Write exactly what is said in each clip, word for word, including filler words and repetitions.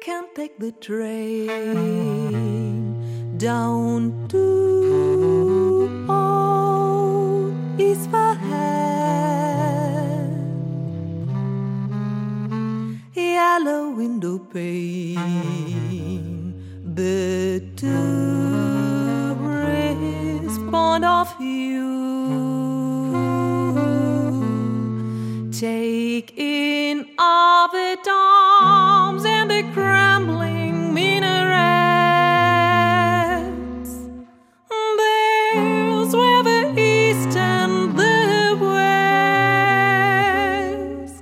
can take the train down to old Isfahan. Yellow window pane, the tourist point of view. Take in all the domes and the crumbling minarets. There's where the east and the west,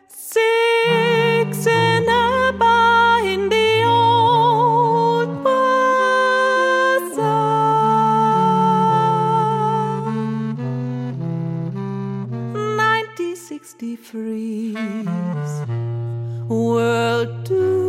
six and a bar in the old bazaar. Nineteen sixty-three, World Tour.